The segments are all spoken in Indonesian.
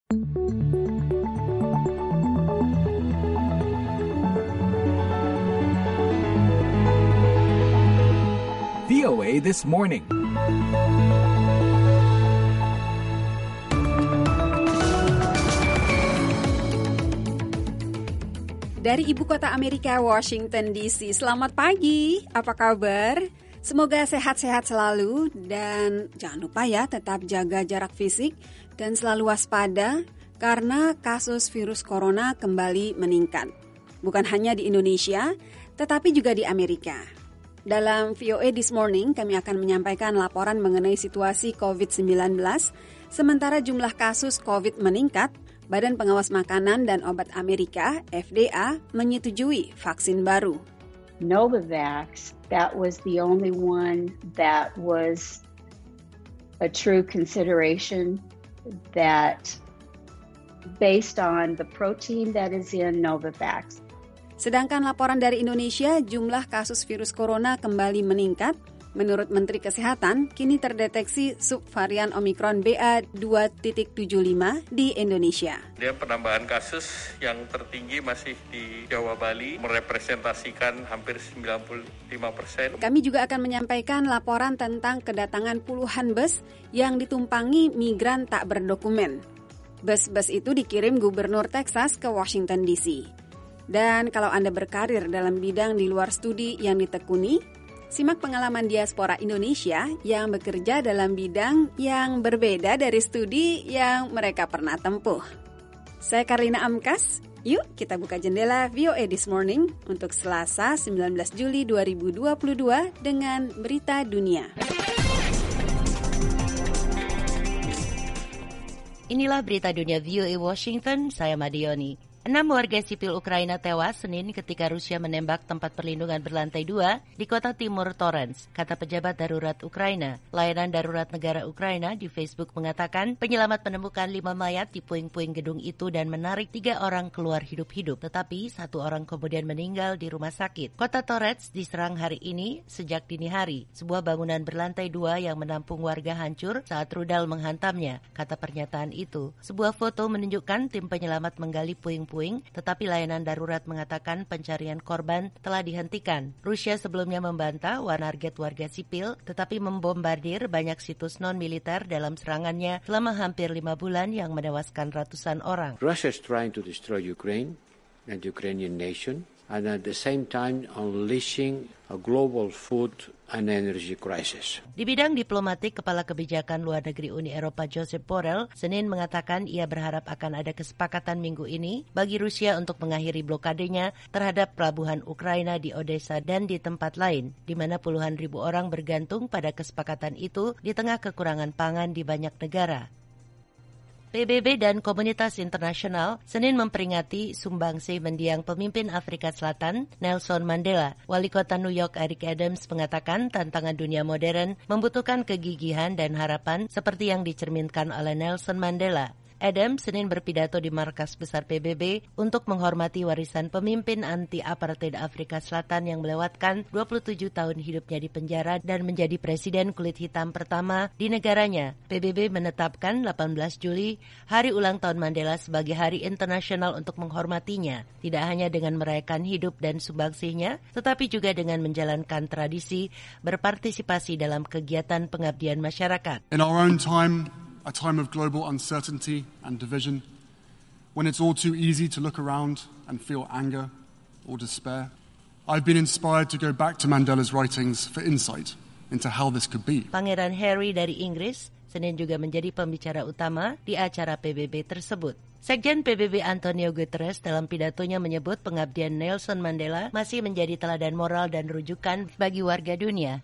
VOA This Morning. Dari ibu kota Amerika, Washington DC. Selamat pagi, apa kabar? Semoga sehat-sehat selalu dan jangan lupa ya tetap jaga jarak fisik dan selalu waspada karena kasus virus corona kembali meningkat. Bukan hanya di Indonesia, tetapi juga di Amerika. Dalam VOA This Morning, kami akan menyampaikan laporan mengenai situasi COVID-19, sementara jumlah kasus COVID meningkat. Badan Pengawas Makanan dan Obat Amerika, FDA, menyetujui vaksin baru. Novavax, that was the only one that was a true consideration that based on the protein that is in Novavax. Sedangkan laporan dari Indonesia, jumlah kasus virus corona kembali meningkat. Menurut Menteri Kesehatan, kini terdeteksi subvarian Omikron BA2.75 di Indonesia. Dia penambahan kasus yang tertinggi masih di Jawa Bali, merepresentasikan hampir 95%. Kami juga akan menyampaikan laporan tentang kedatangan puluhan bus yang ditumpangi migran tak berdokumen. Bus-bus itu dikirim Gubernur Texas ke Washington DC. Dan kalau Anda berkarir dalam bidang di luar studi yang ditekuni, simak pengalaman diaspora Indonesia yang bekerja dalam bidang yang berbeda dari studi yang mereka pernah tempuh. Saya Karlina Amkas, yuk kita buka jendela VOA This Morning untuk Selasa 19 Juli 2022 dengan berita dunia. Inilah berita dunia VOA Washington, saya Madioni. 6 warga sipil Ukraina tewas Senin ketika Rusia menembak tempat perlindungan berlantai 2 di kota timur Torrance, kata pejabat darurat Ukraina. Layanan darurat negara Ukraina di Facebook mengatakan penyelamat menemukan 5 mayat di puing-puing gedung itu dan menarik 3 orang keluar hidup-hidup, tetapi 1 orang kemudian meninggal di rumah sakit. Kota Torrance diserang hari ini sejak dini hari. Sebuah bangunan berlantai 2 yang menampung warga hancur saat rudal menghantamnya, kata pernyataan itu. Sebuah foto menunjukkan tim penyelamat menggali puing-puing, tetapi layanan darurat mengatakan pencarian korban telah dihentikan. Rusia sebelumnya membantah menarget warga sipil, tetapi membombardir banyak situs non-militer dalam serangannya selama hampir 5 bulan yang menewaskan ratusan orang. Russia is trying to destroy Ukraine and the Ukrainian nation, and at the same time unleashing a global food and energy crisis. Di bidang diplomatik, Kepala Kebijakan Luar Negeri Uni Eropa Josep Borrell Senin mengatakan ia berharap akan ada kesepakatan minggu ini bagi Rusia untuk mengakhiri blokadenya terhadap pelabuhan Ukraina di Odessa dan di tempat lain, di mana puluhan ribu orang bergantung pada kesepakatan itu di tengah kekurangan pangan di banyak negara. PBB dan komunitas internasional Senin memperingati sumbangsih mendiang pemimpin Afrika Selatan Nelson Mandela. Wali kota New York Eric Adams mengatakan tantangan dunia modern membutuhkan kegigihan dan harapan seperti yang dicerminkan oleh Nelson Mandela. Adams Senin berpidato di markas besar PBB untuk menghormati warisan pemimpin anti-apartheid Afrika Selatan yang melewatkan 27 tahun hidupnya di penjara dan menjadi presiden kulit hitam pertama di negaranya. PBB menetapkan 18 Juli, hari ulang tahun Mandela sebagai hari internasional untuk menghormatinya, tidak hanya dengan merayakan hidup dan sumbangsihnya, tetapi juga dengan menjalankan tradisi berpartisipasi dalam kegiatan pengabdian masyarakat. In our own time, a time of global uncertainty and division, when it's all too easy to look around and feel anger or despair, I've been inspired to go back to Mandela's writings for insight into how this could be. Pangeran Harry dari Inggris Senin juga menjadi pembicara utama di acara PBB tersebut. Sekjen PBB Antonio Guterres dalam pidatonya menyebut pengabdian Nelson Mandela masih menjadi teladan moral dan rujukan bagi warga dunia.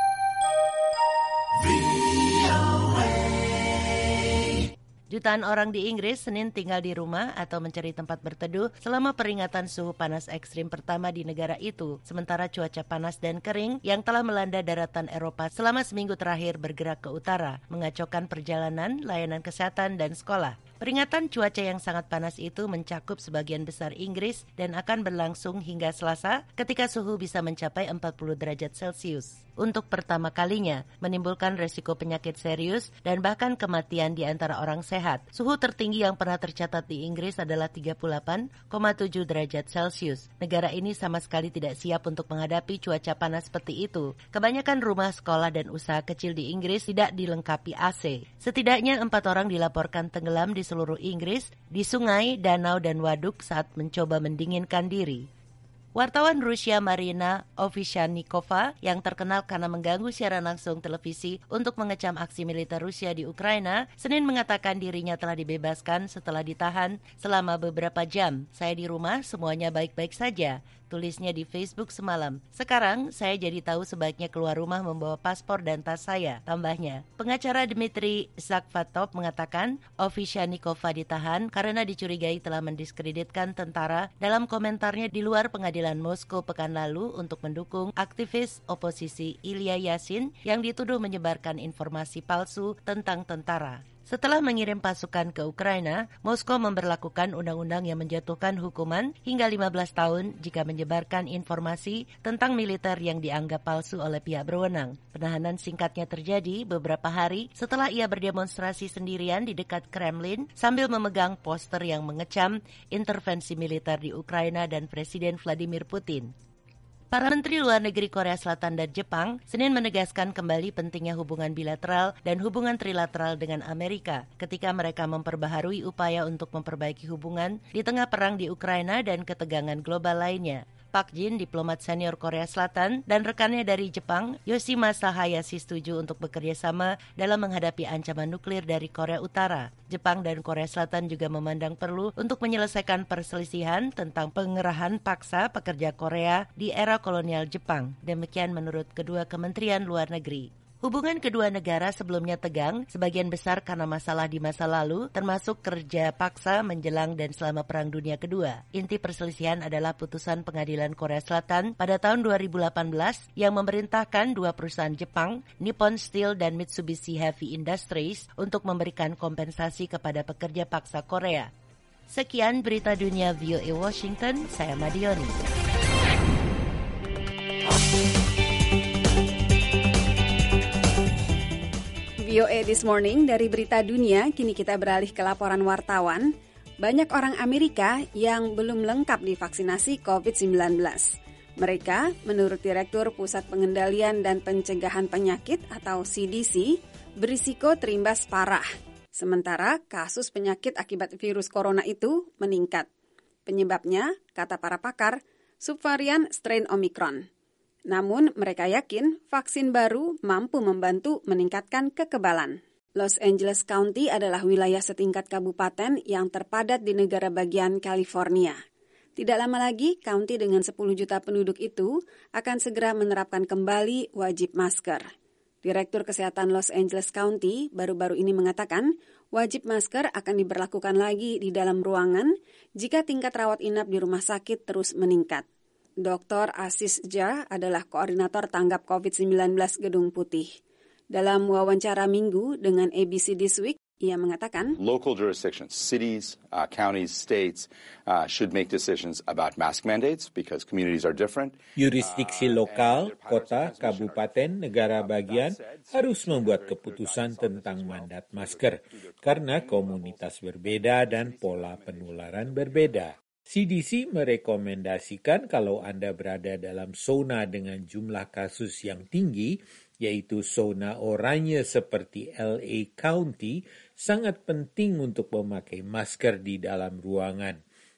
Jutaan orang di Inggris Senin tinggal di rumah atau mencari tempat berteduh selama peringatan suhu panas ekstrim pertama di negara itu. Sementara cuaca panas dan kering yang telah melanda daratan Eropa selama seminggu terakhir bergerak ke utara, mengacaukan perjalanan, layanan kesehatan, dan sekolah. Peringatan cuaca yang sangat panas itu mencakup sebagian besar Inggris dan akan berlangsung hingga Selasa ketika suhu bisa mencapai 40 derajat Celcius. Untuk pertama kalinya menimbulkan resiko penyakit serius dan bahkan kematian di antara orang sehat. Suhu tertinggi yang pernah tercatat di Inggris adalah 38,7 derajat Celcius. Negara ini sama sekali tidak siap untuk menghadapi cuaca panas seperti itu. Kebanyakan rumah, sekolah, dan usaha kecil di Inggris tidak dilengkapi AC. Setidaknya 4 orang dilaporkan tenggelam di seluruh Inggris, di sungai, danau, dan waduk saat mencoba mendinginkan diri. Wartawan Rusia Marina Ovsyannikova yang terkenal karena mengganggu siaran langsung televisi untuk mengecam aksi militer Rusia di Ukraina, Senin mengatakan dirinya telah dibebaskan setelah ditahan selama beberapa jam. Saya di rumah, semuanya baik-baik saja, tulisnya di Facebook semalam. Sekarang saya jadi tahu sebaiknya keluar rumah membawa paspor dan tas saya, tambahnya. Pengacara Dmitry Zakvatov mengatakan Ovsyannikova ditahan karena dicurigai telah mendiskreditkan tentara dalam komentarnya di luar pengadilan Moskow pekan lalu untuk mendukung aktivis oposisi Ilya Yashin yang dituduh menyebarkan informasi palsu tentang tentara. Setelah mengirim pasukan ke Ukraina, Moskow memberlakukan undang-undang yang menjatuhkan hukuman hingga 15 tahun jika menyebarkan informasi tentang militer yang dianggap palsu oleh pihak berwenang. Penahanan singkatnya terjadi beberapa hari setelah ia berdemonstrasi sendirian di dekat Kremlin sambil memegang poster yang mengecam intervensi militer di Ukraina dan Presiden Vladimir Putin. Para Menteri Luar Negeri Korea Selatan dan Jepang Senin menegaskan kembali pentingnya hubungan bilateral dan hubungan trilateral dengan Amerika ketika mereka memperbaharui upaya untuk memperbaiki hubungan di tengah perang di Ukraina dan ketegangan global lainnya. Park Jin, diplomat senior Korea Selatan, dan rekannya dari Jepang, Yoshimasa Hayashi setuju untuk bekerja sama dalam menghadapi ancaman nuklir dari Korea Utara. Jepang dan Korea Selatan juga memandang perlu untuk menyelesaikan perselisihan tentang pengerahan paksa pekerja Korea di era kolonial Jepang. Demikian menurut kedua Kementerian Luar Negeri. Hubungan kedua negara sebelumnya tegang, sebagian besar karena masalah di masa lalu, termasuk kerja paksa menjelang dan selama Perang Dunia Kedua. Inti perselisihan adalah putusan Pengadilan Korea Selatan pada tahun 2018 yang memerintahkan dua perusahaan Jepang, Nippon Steel dan Mitsubishi Heavy Industries, untuk memberikan kompensasi kepada pekerja paksa Korea. Sekian berita dunia VOA Washington, saya Madioni. VOA This Morning dari Berita Dunia, kini kita beralih ke laporan wartawan. Banyak orang Amerika yang belum lengkap divaksinasi COVID-19. Mereka, menurut Direktur Pusat Pengendalian dan Pencegahan Penyakit atau CDC, berisiko terimbas parah. Sementara kasus penyakit akibat virus corona itu meningkat. Penyebabnya, kata para pakar, subvarian strain Omicron. Namun, mereka yakin vaksin baru mampu membantu meningkatkan kekebalan. Los Angeles County adalah wilayah setingkat kabupaten yang terpadat di negara bagian California. Tidak lama lagi, county dengan 10 juta penduduk itu akan segera menerapkan kembali wajib masker. Direktur Kesehatan Los Angeles County baru-baru ini mengatakan wajib masker akan diberlakukan lagi di dalam ruangan jika tingkat rawat inap di rumah sakit terus meningkat. Dr. Aziz Jah adalah koordinator tanggap COVID-19 Gedung Putih. Dalam wawancara minggu dengan ABC This Week, ia mengatakan, local jurisdictions, cities, counties, states should make decisions about mask mandates because communities are different. Yurisdiksi lokal, kota, kabupaten, negara bagian harus membuat keputusan tentang mandat masker karena komunitas berbeda dan pola penularan berbeda. CDC merekomendasikan kalau Anda berada dalam zona dengan jumlah kasus yang tinggi, yaitu zona oranye seperti LA County, sangat penting untuk memakai masker di dalam ruangan.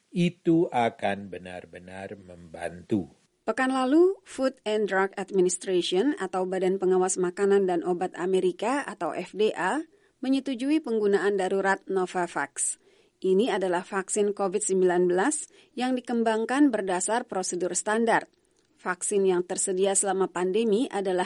Itu akan benar-benar membantu. Pekan lalu, Food and Drug Administration atau Badan Pengawas Makanan dan Obat Amerika atau FDA menyetujui penggunaan darurat Novavax. Ini adalah vaksin COVID-19 yang dikembangkan berdasar prosedur standar. Vaksin yang tersedia selama pandemi adalah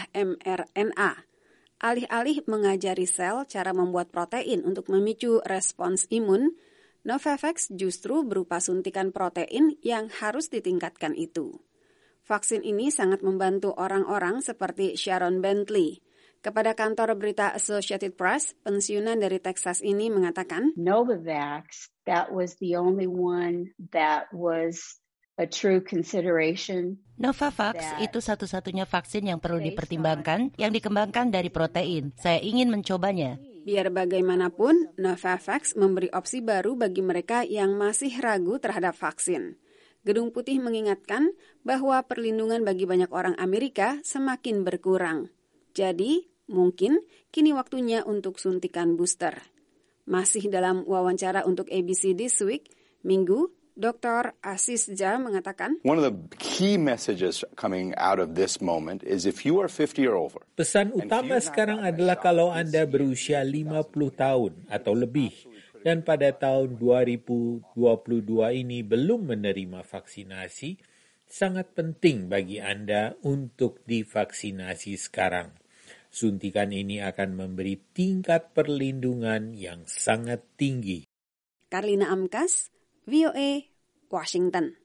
mRNA. Alih-alih mengajari sel cara membuat protein untuk memicu respons imun, Novavax justru berupa suntikan protein yang harus ditingkatkan itu. Vaksin ini sangat membantu orang-orang seperti Sharon Bentley. Kepada kantor berita Associated Press, pensiunan dari Texas ini mengatakan, Novavax, that was the only one that was a true consideration. Novavax itu satu-satunya vaksin yang perlu dipertimbangkan, yang dikembangkan dari protein. Saya ingin mencobanya. Biar bagaimanapun, Novavax memberi opsi baru bagi mereka yang masih ragu terhadap vaksin. Gedung Putih mengingatkan bahwa perlindungan bagi banyak orang Amerika semakin berkurang. Jadi, mungkin kini waktunya untuk suntikan booster. Masih dalam wawancara untuk ABC This Week, Minggu, Dr. Aziz Jah mengatakan, One of the key messages coming out of this moment is if you are 50 or over. Pesan utama sekarang adalah kalau Anda berusia 50 tahun atau lebih dan pada tahun 2022 ini belum menerima vaksinasi, sangat penting bagi Anda untuk divaksinasi sekarang. Suntikan ini akan memberi tingkat perlindungan yang sangat tinggi. Karlina Amkas, VOA, Washington.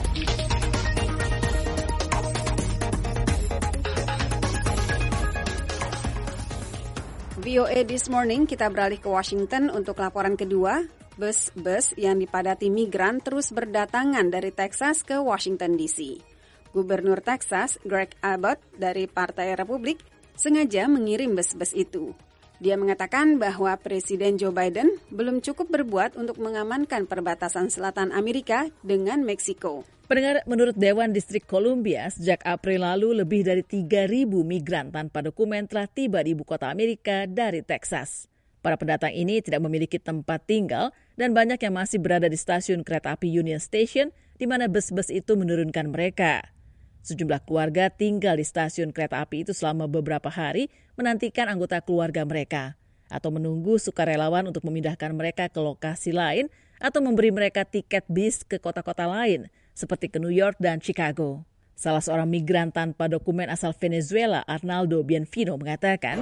VOA This Morning, kita beralih ke Washington untuk laporan kedua. Bus-bus yang dipadati migran terus berdatangan dari Texas ke Washington DC. Gubernur Texas, Greg Abbott dari Partai Republik, sengaja mengirim bus-bus itu. Dia mengatakan bahwa Presiden Joe Biden belum cukup berbuat untuk mengamankan perbatasan selatan Amerika dengan Meksiko. Pendengar, menurut Dewan Distrik Columbia, sejak April lalu lebih dari 3.000 migran tanpa dokumen telah tiba di ibu kota Amerika dari Texas. Para pendatang ini tidak memiliki tempat tinggal dan banyak yang masih berada di stasiun kereta api Union Station di mana bus-bus itu menurunkan mereka. Sejumlah keluarga tinggal di stasiun kereta api itu selama beberapa hari menantikan anggota keluarga mereka atau menunggu sukarelawan untuk memindahkan mereka ke lokasi lain atau memberi mereka tiket bis ke kota-kota lain seperti ke New York dan Chicago. Salah seorang migran tanpa dokumen asal Venezuela, Arnaldo Bienvino, mengatakan,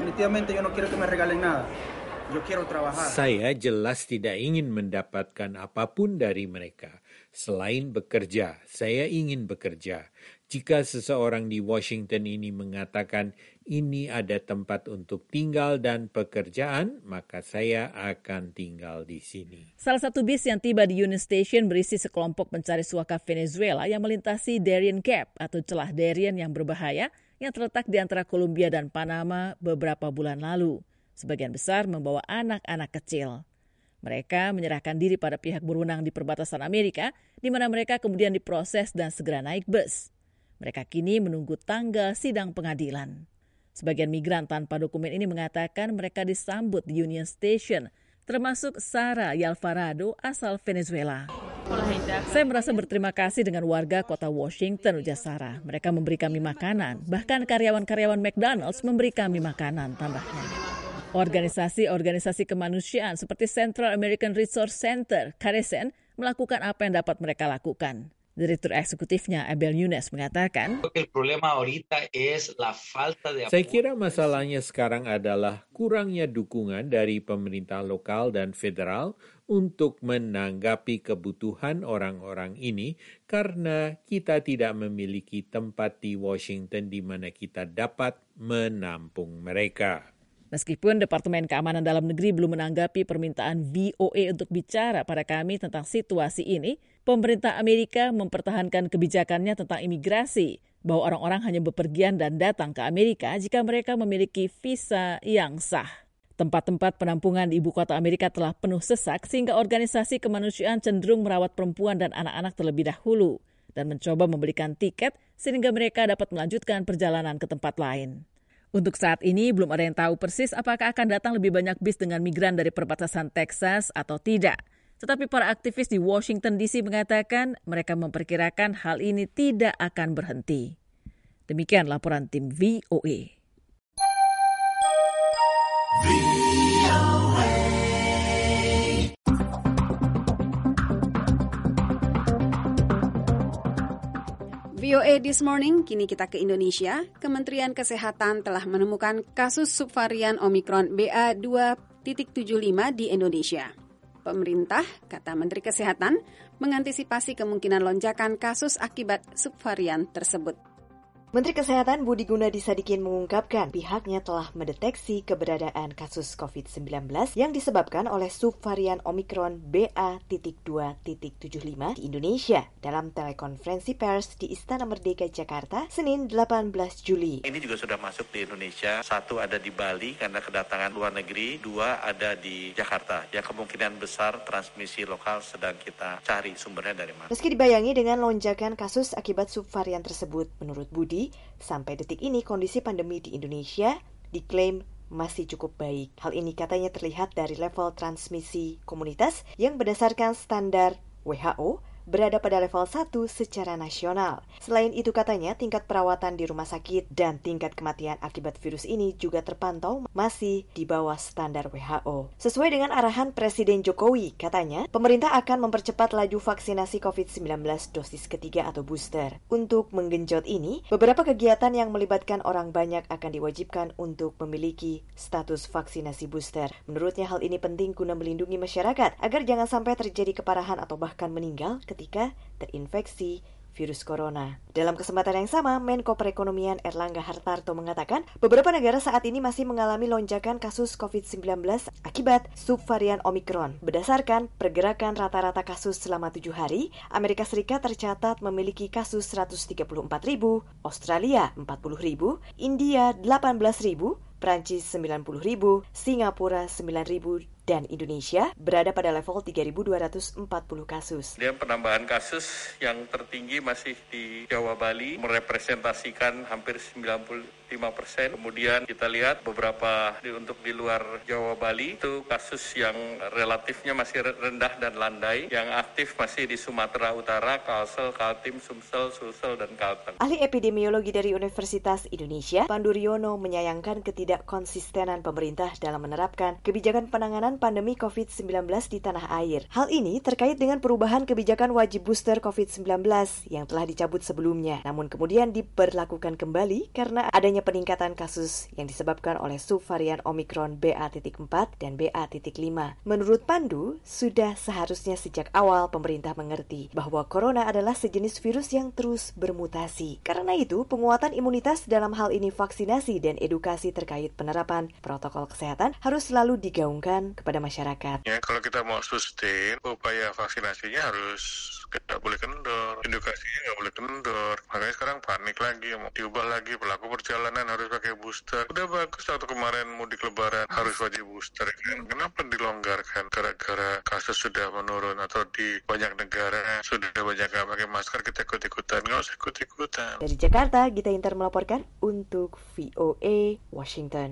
Saya jelas tidak ingin mendapatkan apapun dari mereka. Selain bekerja, saya ingin bekerja. Jika seseorang di Washington ini mengatakan ini ada tempat untuk tinggal dan pekerjaan, maka saya akan tinggal di sini. Salah satu bis yang tiba di Union Station berisi sekelompok pencari suaka Venezuela yang melintasi Darien Gap atau celah Darien yang berbahaya yang terletak di antara Colombia dan Panama beberapa bulan lalu. Sebagian besar membawa anak-anak kecil. Mereka menyerahkan diri pada pihak berwenang di perbatasan Amerika, di mana mereka kemudian diproses dan segera naik bus. Mereka kini menunggu tanggal sidang pengadilan. Sebagian migran tanpa dokumen ini mengatakan mereka disambut di Union Station, termasuk Sara Yalvarado asal Venezuela. Saya merasa berterima kasih dengan warga kota Washington, ujar Sara. Mereka memberi kami makanan, bahkan karyawan-karyawan McDonald's memberi kami makanan, tambahnya. Organisasi-organisasi kemanusiaan seperti Central American Resource Center, CARECEN, melakukan apa yang dapat mereka lakukan. Direktur eksekutifnya Abel Yunes mengatakan, Saya kira masalahnya sekarang adalah kurangnya dukungan dari pemerintah lokal dan federal untuk menanggapi kebutuhan orang-orang ini karena kita tidak memiliki tempat di Washington di mana kita dapat menampung mereka. Meskipun Departemen Keamanan Dalam Negeri belum menanggapi permintaan VOA untuk bicara pada kami tentang situasi ini, pemerintah Amerika mempertahankan kebijakannya tentang imigrasi, bahwa orang-orang hanya bepergian dan datang ke Amerika jika mereka memiliki visa yang sah. Tempat-tempat penampungan di ibu kota Amerika telah penuh sesak sehingga organisasi kemanusiaan cenderung merawat perempuan dan anak-anak terlebih dahulu dan mencoba membelikan tiket sehingga mereka dapat melanjutkan perjalanan ke tempat lain. Untuk saat ini, belum ada yang tahu persis apakah akan datang lebih banyak bis dengan migran dari perbatasan Texas atau tidak. Tetapi para aktivis di Washington DC mengatakan mereka memperkirakan hal ini tidak akan berhenti. Demikian laporan tim VOA. VOA This Morning, kini kita ke Indonesia. Kementerian Kesehatan telah menemukan kasus subvarian Omikron BA2.75 di Indonesia. Pemerintah, kata Menteri Kesehatan, mengantisipasi kemungkinan lonjakan kasus akibat subvarian tersebut. Menteri Kesehatan Budi Gunadi Sadikin mengungkapkan pihaknya telah mendeteksi keberadaan kasus COVID-19 yang disebabkan oleh subvarian Omikron BA.2.75 di Indonesia dalam telekonferensi pers di Istana Merdeka Jakarta, Senin 18 Juli. Ini juga sudah masuk di Indonesia, 1 ada di Bali karena kedatangan luar negeri, 2 ada di Jakarta. Yang kemungkinan besar transmisi lokal sedang kita cari sumbernya dari mana. Meski dibayangi dengan lonjakan kasus akibat subvarian tersebut, menurut Budi, sampai detik ini kondisi pandemi di Indonesia diklaim masih cukup baik. Hal ini katanya terlihat dari level transmisi komunitas yang berdasarkan standar WHO berada pada level 1 secara nasional. Selain itu katanya tingkat perawatan di rumah sakit dan tingkat kematian akibat virus ini juga terpantau masih di bawah standar WHO. Sesuai dengan arahan Presiden Jokowi, katanya pemerintah akan mempercepat laju vaksinasi COVID-19 dosis ketiga atau booster. Untuk menggenjot ini, beberapa kegiatan yang melibatkan orang banyak akan diwajibkan untuk memiliki status vaksinasi booster. Menurutnya hal ini penting guna melindungi masyarakat agar jangan sampai terjadi keparahan atau bahkan meninggal ketika terinfeksi virus corona. Dalam kesempatan yang sama, Menko Perekonomian Erlangga Hartarto mengatakan beberapa negara saat ini masih mengalami lonjakan kasus COVID-19 akibat subvarian Omikron. Berdasarkan pergerakan rata-rata kasus selama 7 hari, Amerika Serikat tercatat memiliki kasus 134.000, Australia 40.000, India 18.000, Prancis 90.000, Singapura 9.000, dan Indonesia berada pada level 3.240 kasus. Dan penambahan kasus yang tertinggi masih di Jawa Bali, merepresentasikan hampir 95%. Kemudian kita lihat beberapa untuk di luar Jawa Bali, itu kasus yang relatifnya masih rendah dan landai. Yang aktif masih di Sumatera Utara, Kalsel, Kaltim, Sumsel, Sulsel, dan Kalteng. Ahli epidemiologi dari Universitas Indonesia, Pandu Riono, menyayangkan ketidakkonsistenan pemerintah dalam menerapkan kebijakan penanganan pandemi COVID-19 di tanah air. Hal ini terkait dengan perubahan kebijakan wajib booster COVID-19 yang telah dicabut sebelumnya, namun kemudian diberlakukan kembali karena adanya peningkatan kasus yang disebabkan oleh subvarian Omikron BA.4 dan BA.5. Menurut Pandu, sudah seharusnya sejak awal pemerintah mengerti bahwa corona adalah sejenis virus yang terus bermutasi. Karena itu, penguatan imunitas dalam hal ini vaksinasi dan edukasi terkait penerapan protokol kesehatan harus selalu digaungkan kepada masyarakat. Ya, kalau kita mau sustain, upaya vaksinasinya harus tidak boleh kendor, edukasinya nggak boleh kendor. Makanya sekarang panik lagi, mau diubah lagi, pelaku perjalanan harus pakai booster. Udah bagus waktu kemarin mudik lebaran harus wajib booster kan? Kenapa dilonggarkan? Gara-gara kasus sudah menurun atau di banyak negara sudah banyak nggak pakai masker, kita ikut-ikutan. Nggak usah ikut-ikutan. Dari Jakarta, Gita Inter melaporkan untuk VOA Washington.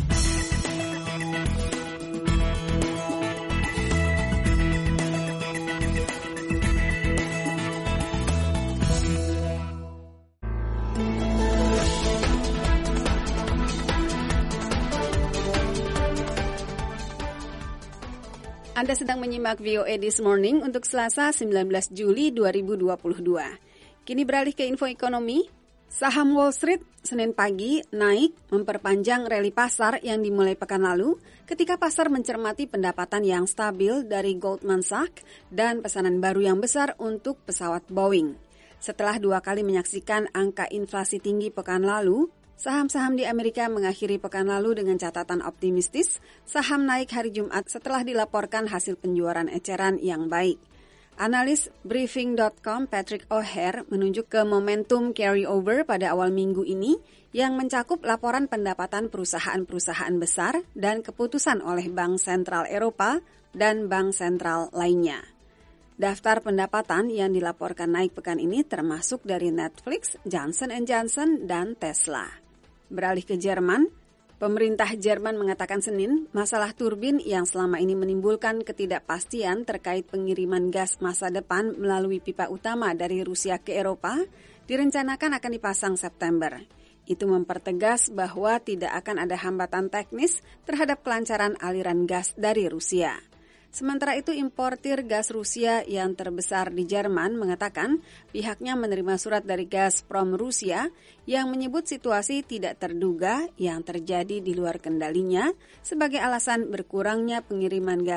Anda sedang menyimak VOA This Morning untuk Selasa 19 Juli 2022. Kini beralih ke info ekonomi. Saham Wall Street Senin pagi naik memperpanjang rally pasar yang dimulai pekan lalu ketika pasar mencermati pendapatan yang stabil dari Goldman Sachs dan pesanan baru yang besar untuk pesawat Boeing. Setelah 2 kali menyaksikan angka inflasi tinggi pekan lalu, saham-saham di Amerika mengakhiri pekan lalu dengan catatan optimistis. Saham naik hari Jumat setelah dilaporkan hasil penjualan eceran yang baik. Analis Briefing.com Patrick O'Hare menunjuk ke momentum carryover pada awal minggu ini yang mencakup laporan pendapatan perusahaan-perusahaan besar dan keputusan oleh Bank Sentral Eropa dan Bank Sentral lainnya. Daftar pendapatan yang dilaporkan naik pekan ini termasuk dari Netflix, Johnson & Johnson, dan Tesla. Beralih ke Jerman, pemerintah Jerman mengatakan Senin masalah turbin yang selama ini menimbulkan ketidakpastian terkait pengiriman gas masa depan melalui pipa utama dari Rusia ke Eropa direncanakan akan dipasang September. Itu mempertegas bahwa tidak akan ada hambatan teknis terhadap kelancaran aliran gas dari Rusia. Sementara itu, importir gas Rusia yang terbesar di Jerman mengatakan pihaknya menerima surat dari Gazprom Rusia yang menyebut situasi tidak terduga yang terjadi di luar kendalinya sebagai alasan berkurangnya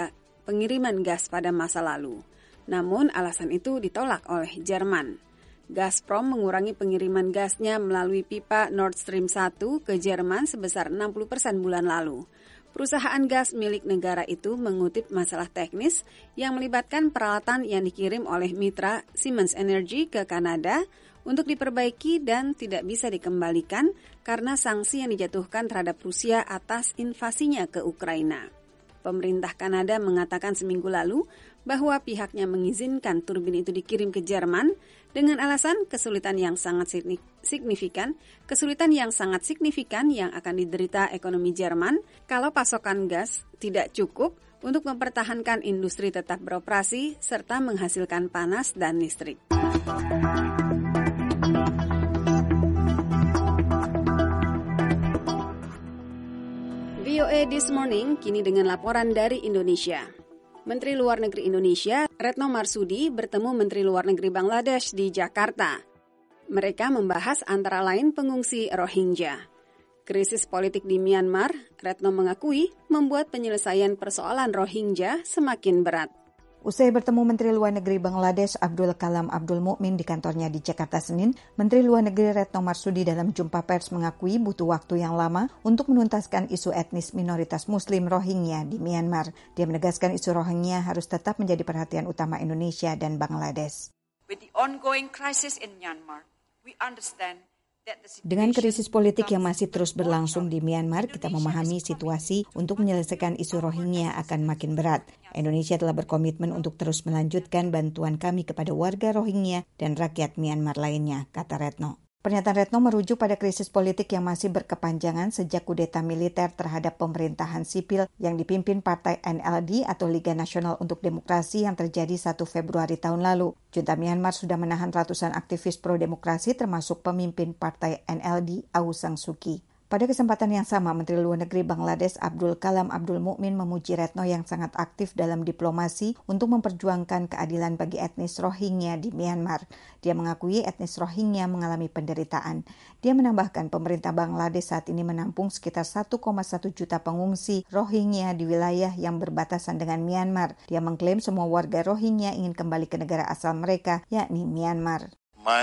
pengiriman gas pada masa lalu. Namun, alasan itu ditolak oleh Jerman. Gazprom mengurangi pengiriman gasnya melalui pipa Nord Stream 1 ke Jerman sebesar 60% bulan lalu. Perusahaan gas milik negara itu mengutip masalah teknis yang melibatkan peralatan yang dikirim oleh mitra Siemens Energy ke Kanada untuk diperbaiki dan tidak bisa dikembalikan karena sanksi yang dijatuhkan terhadap Rusia atas invasinya ke Ukraina. Pemerintah Kanada mengatakan seminggu lalu bahwa pihaknya mengizinkan turbin itu dikirim ke Jerman dengan alasan kesulitan yang sangat signifikan yang akan diderita ekonomi Jerman kalau pasokan gas tidak cukup untuk mempertahankan industri tetap beroperasi serta menghasilkan panas dan listrik. VOA This Morning kini dengan laporan dari Indonesia. Menteri Luar Negeri Indonesia, Retno Marsudi, bertemu Menteri Luar Negeri Bangladesh di Jakarta. Mereka membahas antara lain pengungsi Rohingya. Krisis politik di Myanmar, Retno mengakui, membuat penyelesaian persoalan Rohingya semakin berat. Usai bertemu Menteri Luar Negeri Bangladesh Abdul Kalam Abdul Mukmin di kantornya di Jakarta Senin, Menteri Luar Negeri Retno Marsudi dalam jumpa pers mengakui butuh waktu yang lama untuk menuntaskan isu etnis minoritas Muslim Rohingya di Myanmar. Dia menegaskan isu Rohingya harus tetap menjadi perhatian utama Indonesia dan Bangladesh. With the ongoing crisis in Myanmar, we understand. Dengan krisis politik yang masih terus berlangsung di Myanmar, kita memahami situasi untuk menyelesaikan isu Rohingya akan makin berat. Indonesia telah berkomitmen untuk terus melanjutkan bantuan kami kepada warga Rohingya dan rakyat Myanmar lainnya, kata Retno. Pernyataan Retno merujuk pada krisis politik yang masih berkepanjangan sejak kudeta militer terhadap pemerintahan sipil yang dipimpin Partai NLD atau Liga Nasional untuk Demokrasi yang terjadi 1 Februari tahun lalu. Junta Myanmar sudah menahan ratusan aktivis pro-demokrasi termasuk pemimpin Partai NLD Aung San Suu Kyi. Pada kesempatan yang sama, Menteri Luar Negeri Bangladesh Abdul Kalam Abdul Mukmin memuji Retno yang sangat aktif dalam diplomasi untuk memperjuangkan keadilan bagi etnis Rohingya di Myanmar. Dia mengakui etnis Rohingya mengalami penderitaan. Dia menambahkan pemerintah Bangladesh saat ini menampung sekitar 1,1 juta pengungsi Rohingya di wilayah yang berbatasan dengan Myanmar. Dia mengklaim semua warga Rohingya ingin kembali ke negara asal mereka, yakni Myanmar.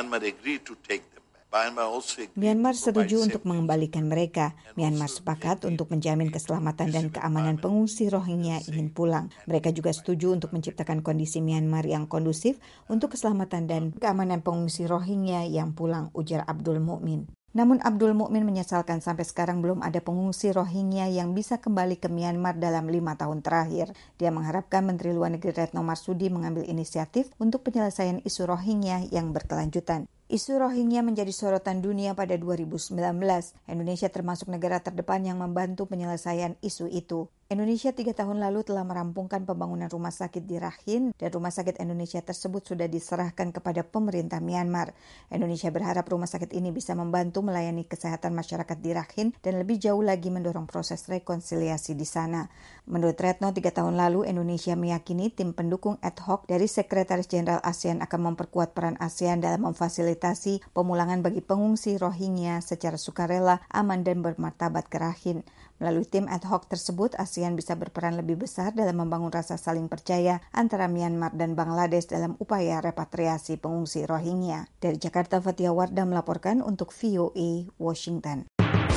Myanmar setuju untuk mengembalikan mereka. Myanmar sepakat untuk menjamin keselamatan dan keamanan pengungsi Rohingya ingin pulang. Mereka juga setuju untuk menciptakan kondisi Myanmar yang kondusif untuk keselamatan dan keamanan pengungsi Rohingya yang pulang, ujar Abdul Mukmin. Namun Abdul Mukmin menyesalkan sampai sekarang belum ada pengungsi Rohingya yang bisa kembali ke Myanmar dalam 5 tahun terakhir. Dia mengharapkan Menteri Luar Negeri Retno Marsudi mengambil inisiatif untuk penyelesaian isu Rohingya yang berkelanjutan. Isu Rohingya menjadi sorotan dunia pada 2019. Indonesia termasuk negara terdepan yang membantu penyelesaian isu itu. Indonesia 3 tahun lalu telah merampungkan pembangunan rumah sakit di Rakhine dan rumah sakit Indonesia tersebut sudah diserahkan kepada pemerintah Myanmar. Indonesia berharap rumah sakit ini bisa membantu melayani kesehatan masyarakat di Rakhine dan lebih jauh lagi mendorong proses rekonsiliasi di sana. Menurut Retno, 3 tahun lalu Indonesia meyakini tim pendukung ad hoc dari Sekretaris Jenderal ASEAN akan memperkuat peran ASEAN dalam memfasilitasi pemulangan bagi pengungsi Rohingya secara sukarela, aman dan bermartabat ke Rakhine. Melalui tim ad hoc tersebut, ASEAN bisa berperan lebih besar dalam membangun rasa saling percaya antara Myanmar dan Bangladesh dalam upaya repatriasi pengungsi Rohingya. Dari Jakarta, Fatia Wardah melaporkan untuk VOA Washington.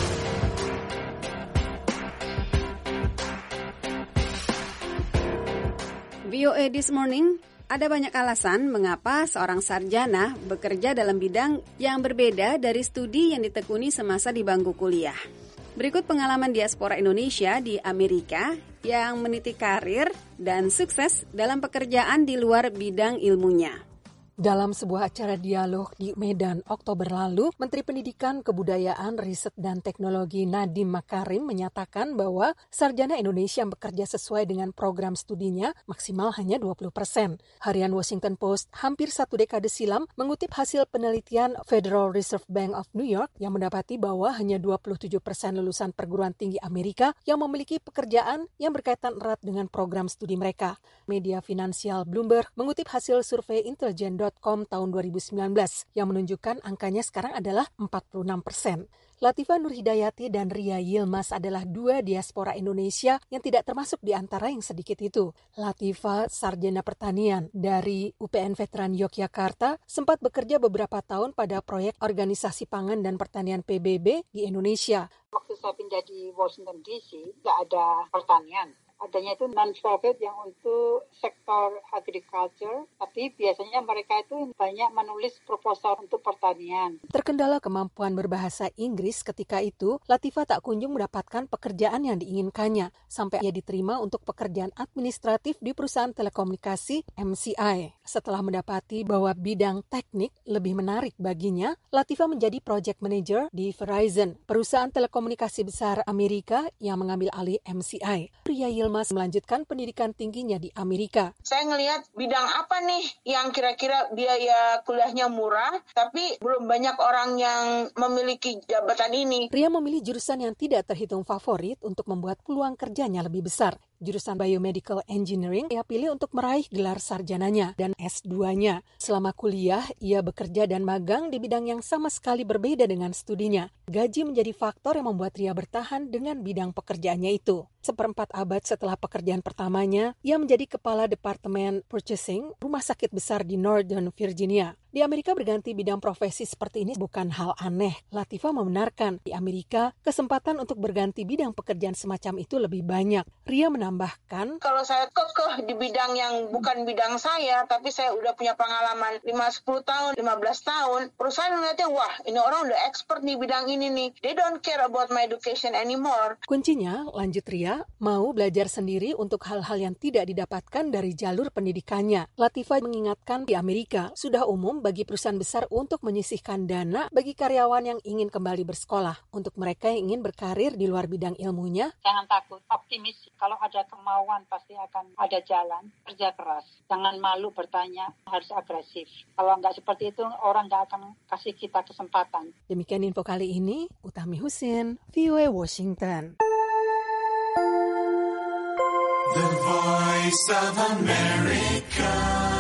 VOA This Morning, ada banyak alasan mengapa seorang sarjana bekerja dalam bidang yang berbeda dari studi yang ditekuni semasa di bangku kuliah. Berikut pengalaman diaspora Indonesia di Amerika yang meniti karir dan sukses dalam pekerjaan di luar bidang ilmunya. Dalam sebuah acara dialog di Medan Oktober lalu, Menteri Pendidikan, Kebudayaan, Riset, dan Teknologi Nadiem Makarim menyatakan bahwa sarjana Indonesia yang bekerja sesuai dengan program studinya maksimal hanya 20%. Harian Washington Post hampir 1 dekade silam mengutip hasil penelitian Federal Reserve Bank of New York yang mendapati bahwa hanya 27% lulusan perguruan tinggi Amerika yang memiliki pekerjaan yang berkaitan erat dengan program studi mereka. Media finansial Bloomberg mengutip hasil survei Intelligence.com tahun 2019 yang menunjukkan angkanya sekarang adalah 46%. Latifah Nurhidayati dan Ria Yilmaz adalah dua diaspora Indonesia yang tidak termasuk di antara yang sedikit itu. Latifah, sarjana pertanian dari UPN Veteran Yogyakarta, sempat bekerja beberapa tahun pada proyek Organisasi Pangan dan Pertanian PBB di Indonesia. Waktu saya pindah di Washington DC, nggak ada pertanian. Adanya itu non-profit yang untuk sektor agriculture, tapi biasanya mereka itu banyak menulis proposal untuk pertanian. Terkendala kemampuan berbahasa Inggris ketika itu, Latifah tak kunjung mendapatkan pekerjaan yang diinginkannya, sampai ia diterima untuk pekerjaan administratif di perusahaan telekomunikasi MCI. Setelah mendapati bahwa bidang teknik lebih menarik baginya, Latifah menjadi project manager di Verizon, perusahaan telekomunikasi besar Amerika yang mengambil alih MCI. Ria Yilmaz melanjutkan pendidikan tingginya di Amerika. Saya ngelihat bidang apa nih yang kira-kira biaya kuliahnya murah, tapi belum banyak orang yang memiliki jabatan ini. Ria memilih jurusan yang tidak terhitung favorit untuk membuat peluang kerjanya lebih besar. Jurusan Biomedical Engineering ia pilih untuk meraih gelar sarjananya dan S2-nya. Selama kuliah, ia bekerja dan magang di bidang yang sama sekali berbeda dengan studinya. Gaji menjadi faktor yang membuat Ria bertahan dengan bidang pekerjaannya itu. Seperempat abad setelah pekerjaan pertamanya, ia menjadi kepala Departemen Purchasing rumah sakit besar di Northern Virginia. Di Amerika berganti bidang profesi seperti ini bukan hal aneh. Latifah membenarkan di Amerika kesempatan untuk berganti bidang pekerjaan semacam itu lebih banyak. Ria menambahkan, kalau saya kekeh di bidang yang bukan bidang saya, tapi saya udah punya pengalaman 5-10 tahun, 15 tahun, perusahaan melihatnya, wah ini orang udah expert di bidang ini nih. They don't care about my education anymore. Kuncinya, lanjut Ria, mau belajar sendiri untuk hal-hal yang tidak didapatkan dari jalur pendidikannya. Latifah mengingatkan di Amerika sudah umum bagi perusahaan besar untuk menyisihkan dana bagi karyawan yang ingin kembali bersekolah. Untuk mereka yang ingin berkarir di luar bidang ilmunya, jangan takut, optimis. Kalau ada kemauan pasti akan ada jalan. Kerja keras, jangan malu bertanya, harus agresif. Kalau nggak seperti itu, orang nggak akan kasih kita kesempatan. Demikian info kali ini, Utami Husin, VOA Washington. The Voice of America.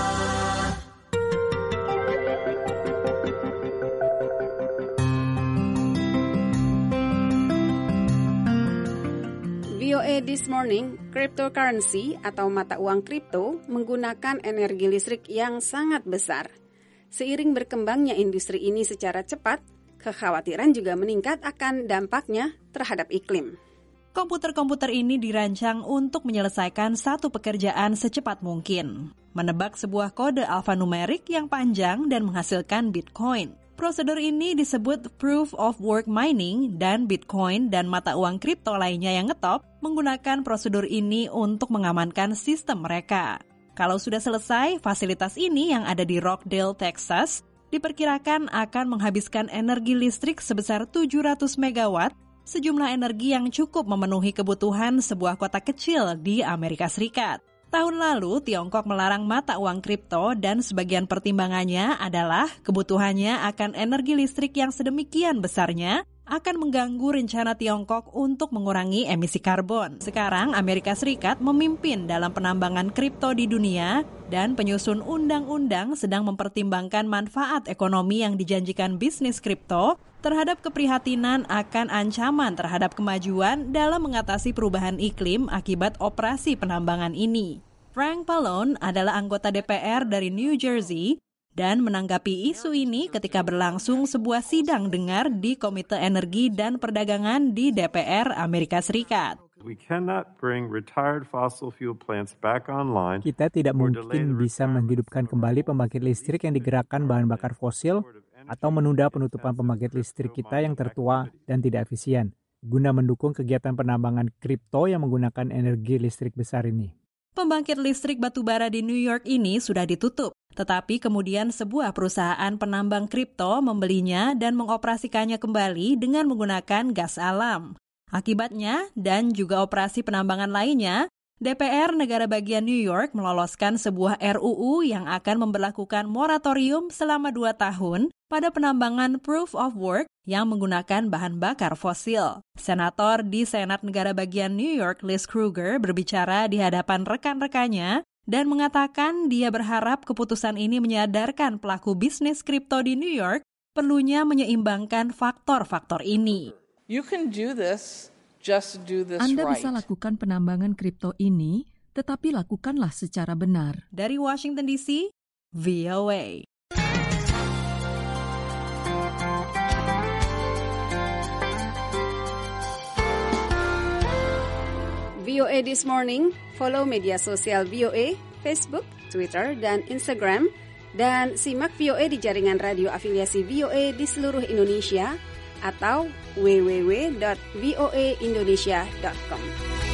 VOA This Morning, cryptocurrency atau mata uang kripto menggunakan energi listrik yang sangat besar. Seiring berkembangnya industri ini secara cepat, kekhawatiran juga meningkat akan dampaknya terhadap iklim. Komputer-komputer ini dirancang untuk menyelesaikan satu pekerjaan secepat mungkin, menebak sebuah kode alfanumerik yang panjang dan menghasilkan Bitcoin. Prosedur ini disebut Proof of Work Mining, dan Bitcoin dan mata uang kripto lainnya yang ngetop menggunakan prosedur ini untuk mengamankan sistem mereka. Kalau sudah selesai, fasilitas ini yang ada di Rockdale, Texas, diperkirakan akan menghabiskan energi listrik sebesar 700 megawatt, sejumlah energi yang cukup memenuhi kebutuhan sebuah kota kecil di Amerika Serikat. Tahun lalu, Tiongkok melarang mata uang kripto dan sebagian pertimbangannya adalah kebutuhannya akan energi listrik yang sedemikian besarnya akan mengganggu rencana Tiongkok untuk mengurangi emisi karbon. Sekarang, Amerika Serikat memimpin dalam penambangan kripto di dunia dan penyusun undang-undang sedang mempertimbangkan manfaat ekonomi yang dijanjikan bisnis kripto terhadap keprihatinan akan ancaman terhadap kemajuan dalam mengatasi perubahan iklim akibat operasi penambangan ini. Frank Pallone adalah anggota DPR dari New Jersey dan menanggapi isu ini ketika berlangsung sebuah sidang dengar di Komite Energi dan Perdagangan di DPR Amerika Serikat. Kita tidak mungkin bisa menghidupkan kembali pembangkit listrik yang digerakkan bahan bakar fosil atau menunda penutupan pembangkit listrik kita yang tertua dan tidak efisien, guna mendukung kegiatan penambangan kripto yang menggunakan energi listrik besar ini. Pembangkit listrik batubara di New York ini sudah ditutup, tetapi kemudian sebuah perusahaan penambang kripto membelinya dan mengoperasikannya kembali dengan menggunakan gas alam. Akibatnya, dan juga operasi penambangan lainnya, DPR negara bagian New York meloloskan sebuah RUU yang akan memberlakukan moratorium selama 2 tahun pada penambangan proof of work yang menggunakan bahan bakar fosil. Senator di Senat negara bagian New York, Liz Krueger, berbicara di hadapan rekan-rekannya dan mengatakan dia berharap keputusan ini menyadarkan pelaku bisnis kripto di New York perlunya menyeimbangkan faktor-faktor ini. You can do this, just do this Anda right. bisa lakukan penambangan kripto ini, tetapi lakukanlah secara benar. Dari Washington DC, VOA. VOA This Morning, follow media sosial VOA, Facebook, Twitter, dan Instagram, dan simak VOA di jaringan radio afiliasi VOA di seluruh Indonesia atau www.voaindonesia.com.